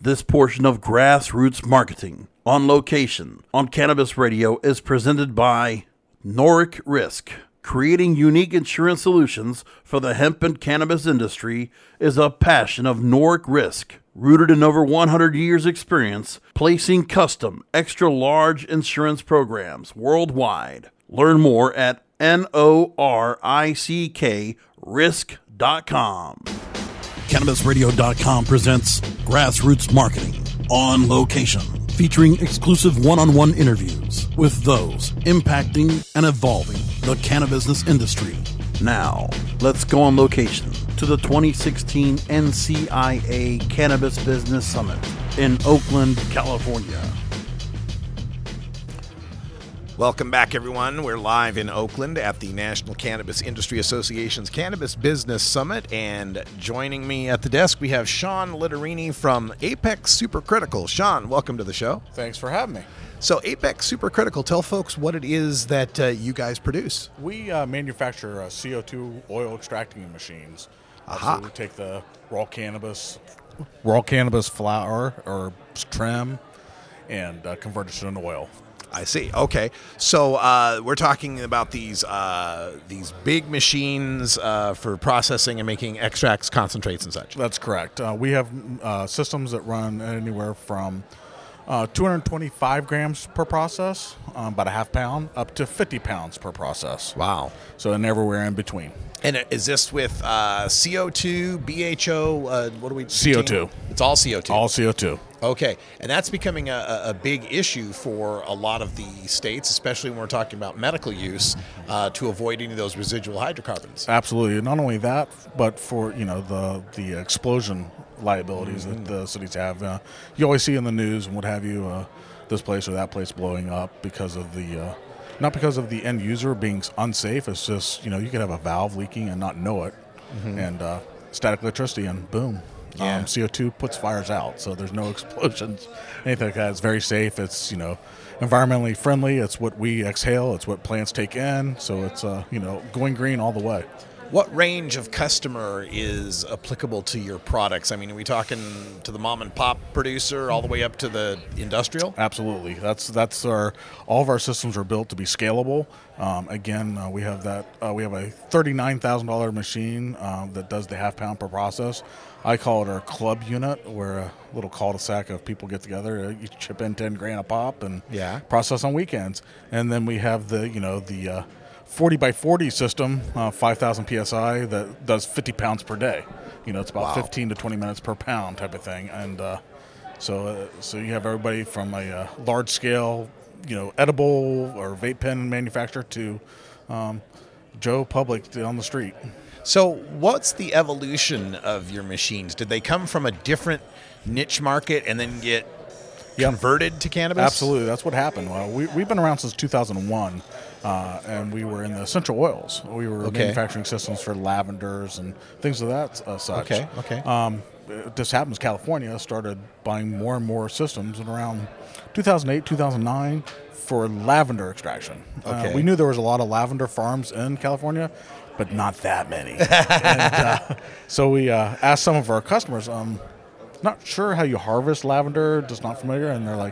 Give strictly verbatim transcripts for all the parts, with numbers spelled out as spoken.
This portion of Grassroots Marketing on Location on Cannabis Radio is presented by Noric Risk. Creating unique insurance solutions for the hemp and cannabis industry is a passion of Noric Risk. Rooted in over one hundred years experience, placing custom, extra-large insurance programs worldwide. Learn more at N O R I C K risk dot com. Cannabis Radio dot com presents Grassroots Marketing on Location, featuring exclusive one-on-one interviews with those impacting and evolving the cannabis industry. Now, let's go on location to the twenty sixteen N C I A Cannabis Business Summit in Oakland, California. Welcome back, everyone. We're live in Oakland at the National Cannabis Industry Association's Cannabis Business Summit, and joining me at the desk, we have Sean Litterini from Apex Supercritical. Sean, welcome to the show. Thanks for having me. So Apex Supercritical, tell folks what it is that uh, you guys produce. We uh, manufacture uh, C O two oil extracting machines. Aha. So we take the raw cannabis, raw cannabis flower or trim, and uh, convert it to an oil. I see. Okay, so uh, we're talking about these uh, these big machines uh, for processing and making extracts, concentrates, and such. That's correct. Uh, we have uh, systems that run anywhere from uh, two hundred twenty-five grams per process, um, about a half pound, up to fifty pounds per process. Wow. So and everywhere in between. And is this with uh, C O two, B H O? Uh, what do we? C O two. It's all C O two. All C O two. Okay, and that's becoming a, a big issue for a lot of the states, especially when we're talking about medical use, uh, to avoid any of those residual hydrocarbons. Absolutely. Not only that, but for you know the the explosion liabilities Mm-hmm. that the cities have. Uh, you always see in the news and what have you, uh, this place or that place blowing up because of the. Uh, Not because of the end user being unsafe. It's just, you know, you could have a valve leaking and not know it. Mm-hmm. And uh, static electricity and boom. Yeah. Um, C O two puts fires out. So there's no explosions, anything like that. It's very safe. It's, you know, environmentally friendly. It's what we exhale. It's what plants take in. So it's, uh, you know, going green all the way. What range of customer is applicable to your products? I mean, are we talking to the mom and pop producer all the way up to the industrial? Absolutely. That's that's our all of our systems are built to be scalable. Um, again, uh, we have that uh, we have a thirty-nine thousand dollars machine um, that does the half pound per process. I call it our club unit, where a little cul-de-sac of people get together. You chip in ten grand a pop and Yeah. process on weekends. And then we have the you know the uh, forty by forty system, uh, five thousand P S I, that does fifty pounds per day. You know, it's about Wow. fifteen to twenty minutes per pound type of thing. And uh, so uh, so you have everybody from a uh, large scale, you know, edible or vape pen manufacturer to um, Joe Public on the street. So what's the evolution of your machines? Did they come from a different niche market and then get Yeah. converted to cannabis? Absolutely, that's what happened. Well, we, we've been around since two thousand one, uh, and we were in the essential oils. We were Okay. manufacturing systems for lavenders and things of that uh, such. Okay, okay. Um, it just happens California started buying more and more systems in around two thousand eight, two thousand nine for lavender extraction. Okay. Uh, we knew there was a lot of lavender farms in California, but not that many. and, uh, so we uh, asked some of our customers, um, not sure how you harvest lavender, just not familiar, and they're like,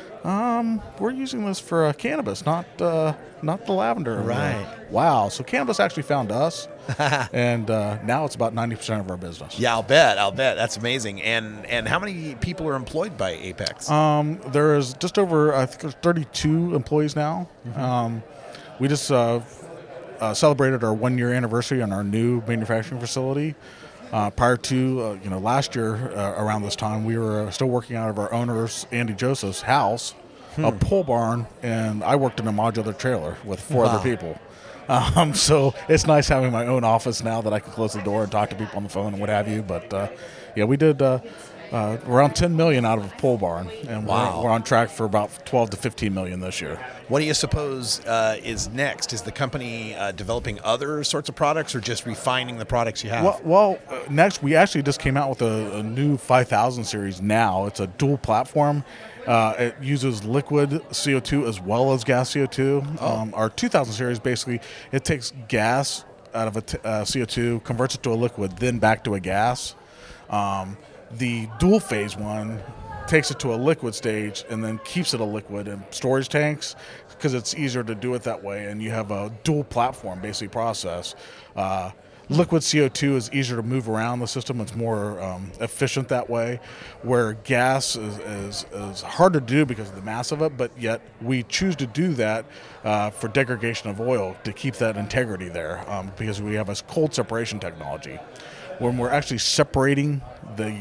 um, we're using this for uh, cannabis, not uh, not the lavender. And we're Right. like, wow. So cannabis actually found us, and uh, now it's about ninety percent of our business. Yeah, I'll bet. I'll bet. That's amazing. And and how many people are employed by Apex? Um, there is just over, I think there's thirty-two employees now. Mm-hmm. Um, we just uh, uh, celebrated our one-year anniversary on our new manufacturing facility. Uh, prior to, uh, you know, last year uh, around this time, we were still working out of our owner's, Andy Joseph's house, Hmm. a pole barn, and I worked in a modular trailer with four Wow. other people. Um, so it's nice having my own office now that I can close the door and talk to people on the phone and what have you. But uh, yeah, we did uh, uh, around ten million out of a pole barn, and Wow. we're, we're on track for about twelve to fifteen million this year. What do you suppose uh, is next? Is the company uh, developing other sorts of products or just refining the products you have? Well, well uh, next we actually just came out with a, a new five thousand series now. It's a dual platform. Uh, it uses liquid C O two as well as gas C O two. Oh. Um, our two thousand series, basically, it takes gas out of a t- uh, C O two, converts it to a liquid, then back to a gas. Um, the dual phase one takes it to a liquid stage and then keeps it a liquid in storage tanks because it's easier to do it that way, and you have a dual platform basically process. Uh, liquid C O two is easier to move around the system. It's more um, efficient that way, where gas is, is, is hard to do because of the mass of it, but yet we choose to do that uh, for degradation of oil to keep that integrity there um, because we have a cold separation technology. When we're actually separating the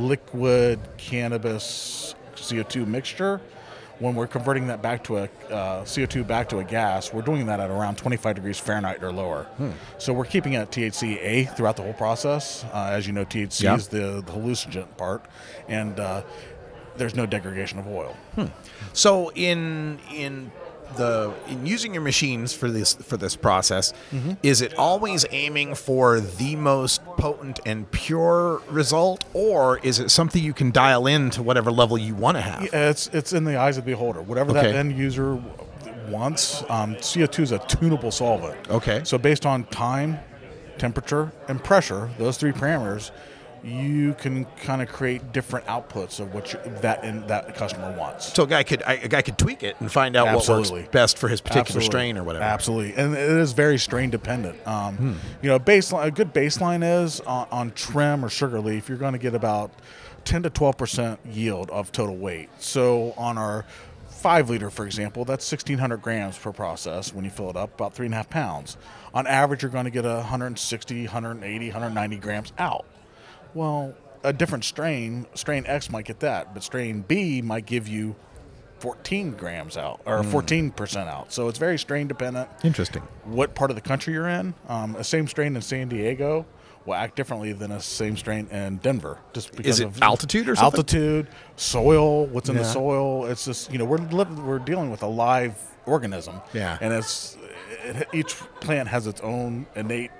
liquid cannabis C O two mixture, when we're converting that back to a uh, C O two back to a gas, we're doing that at around twenty-five degrees Fahrenheit or lower. Hmm. So we're keeping it at T H C A throughout the whole process. Uh, as you know, T H C yeah. is the, the hallucinogent part, and uh, there's no degradation of oil. Hmm. So in in the in using your machines for this for this process, mm-hmm. is it always aiming for the most potent and pure result, or is it something you can dial in to whatever level you want to have? Yeah, it's it's in the eyes of the beholder. Whatever okay. that end user wants. Um, C O two is a tunable solvent. Okay. So based on time, temperature, and pressure, those three parameters, you can kind of create different outputs of what you, that in, that customer wants. So a guy could a guy could tweak it and find out Absolutely. what works best for his particular Absolutely. strain or whatever. Absolutely, and it is very strain dependent. Um, hmm. You know, baseline a good baseline is on, on trim or sugar leaf, you're going to get about ten to twelve percent yield of total weight. So on our five liter, for example, that's sixteen hundred grams per process. When you fill it up, about three and a half pounds. On average, you're going to get one hundred sixty, one hundred eighty, one hundred ninety grams out. Well, a different strain, strain X might get that, but strain B might give you fourteen grams out, or mm. fourteen percent out. So it's very strain dependent. Interesting. What part of the country you're in. Um, a same strain in San Diego will act differently than a same strain in Denver. Just because Is it of altitude or something? Altitude, soil, what's in yeah. the soil. It's just, you know, we're li- we're dealing with a live organism. Yeah. And it's it, each plant has its own innate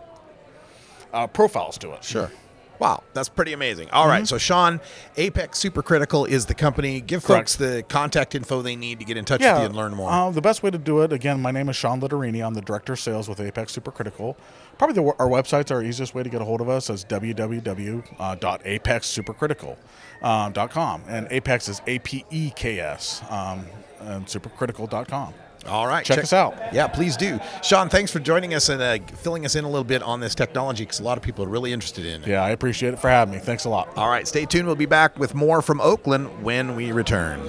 uh, profiles to it. Sure. Wow, that's pretty amazing. All mm-hmm. right, so Sean, Apex Supercritical is the company. Give Correct. folks the contact info they need to get in touch yeah, with you and learn more. Uh, the best way to do it, again, my name is Sean Litterini. I'm the Director of Sales with Apex Supercritical. Probably the, our websites are easiest way to get a hold of us is w w w dot apex supercritical dot com. And Apex is A P E K S, um, and supercritical dot com. All right. Check, check us out. Yeah, please do. Sean, thanks for joining us and uh, filling us in a little bit on this technology because a lot of people are really interested in it. Yeah, I appreciate it for having me. Thanks a lot. All right. Stay tuned. We'll be back with more from Oakland when we return.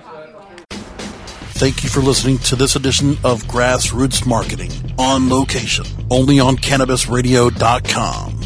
Thank you for listening to this edition of Grassroots Marketing on location, only on cannabis radio dot com.